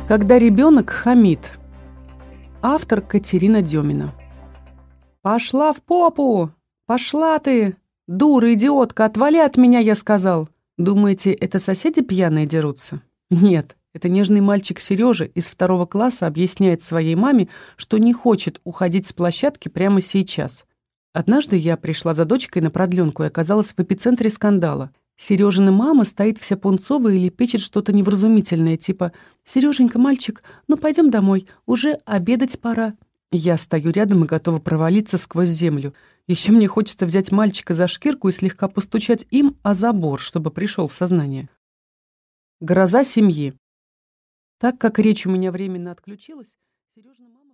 Когда ребенок хамит. Автор Катерина Демина. «Пошла в попу! Пошла ты! Дура, идиотка, отвали от меня, я сказал!» Думаете, это соседи пьяные дерутся? Нет, это нежный мальчик Сережа из 2 класса объясняет своей маме, что не хочет уходить с площадки прямо сейчас. Однажды я пришла за дочкой на продленку и оказалась в эпицентре скандала. Сережина мама стоит вся пунцовая и лепечет что-то невразумительное, типа «Сереженька, мальчик, ну пойдем домой, уже обедать пора». Я стою рядом и готова провалиться сквозь землю. Еще мне хочется взять мальчика за шкирку и слегка постучать им о забор, чтобы пришел в сознание. Гроза семьи. Так как речь у меня временно отключилась, Сережина мама